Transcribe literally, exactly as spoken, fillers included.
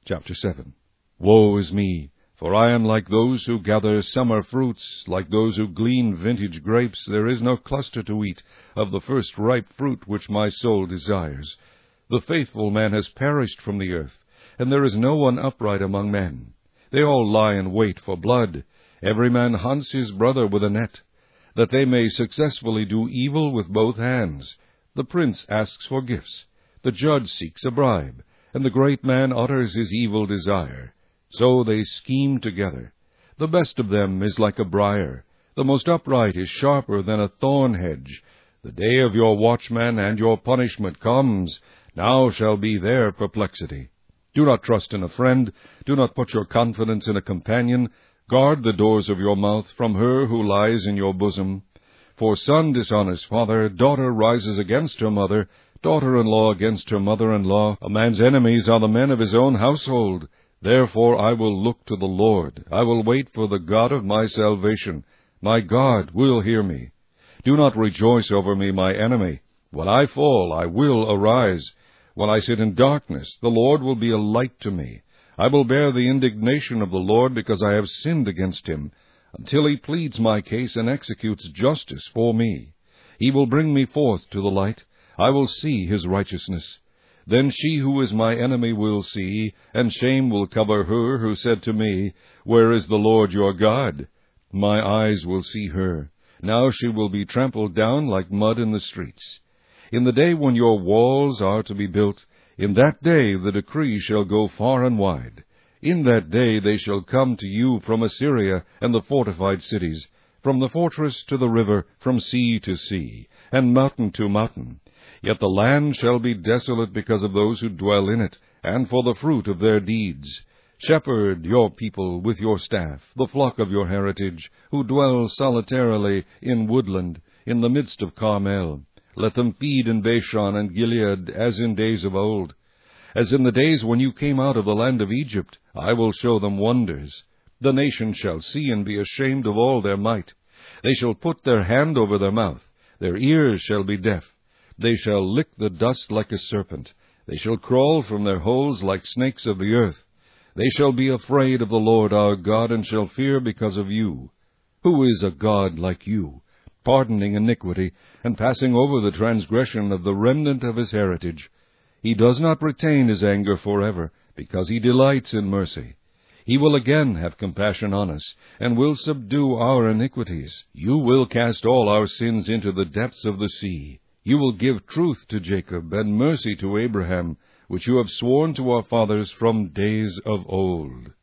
Chapter seven. Woe is me! For I am like those who gather summer fruits, like those who glean vintage grapes. There is no cluster to eat of the first ripe fruit which my soul desires. The faithful man has perished from the earth, and there is no one upright among men. They all lie in wait for blood. Every man hunts his brother with a net, that they may successfully do evil with both hands. The prince asks for gifts, the judge seeks a bribe, and the great man utters his evil desire. So they scheme together. The best of them is like a briar. The most upright is sharper than a thorn hedge. The day of your watchman and your punishment comes. Now shall be their perplexity. Do not trust in a friend. Do not put your confidence in a companion. Guard the doors of your mouth from her who lies in your bosom. For son dishonors father, daughter rises against her mother, daughter-in-law against her mother-in-law. A man's enemies are the men of his own household. Therefore I will look to the Lord. I will wait for the God of my salvation. My God will hear me. Do not rejoice over me, my enemy. When I fall, I will arise. When I sit in darkness, the Lord will be a light to me. I will bear the indignation of the Lord, because I have sinned against him, until he pleads my case and executes justice for me. He will bring me forth to the light. I will see his righteousness. Then she who is my enemy will see, and shame will cover her who said to me, Where is the Lord your God? My eyes will see her. Now she will be trampled down like mud in the streets. In the day when your walls are to be built, in that day the decree shall go far and wide. In that day they shall come to you from Assyria and the fortified cities, from the fortress to the river, from sea to sea, and mountain to mountain. Yet the land shall be desolate because of those who dwell in it, and for the fruit of their deeds. Shepherd your people with your staff, the flock of your heritage, who dwell solitarily in woodland, in the midst of Carmel. Let them feed in Bashan and Gilead, as in days of old. As in the days when you came out of the land of Egypt, I will show them wonders. The nations shall see and be ashamed of all their might. They shall put their hand over their mouth. Their ears shall be deaf. They shall lick the dust like a serpent. They shall crawl from their holes like snakes of the earth. They shall be afraid of the Lord our God, and shall fear because of you. Who is a God like you, pardoning iniquity, and passing over the transgression of the remnant of his heritage? He does not retain his anger forever, because he delights in mercy. He will again have compassion on us, and will subdue our iniquities. You will cast all our sins into the depths of the sea. You will give truth to Jacob, and mercy to Abraham, which you have sworn to our fathers from days of old.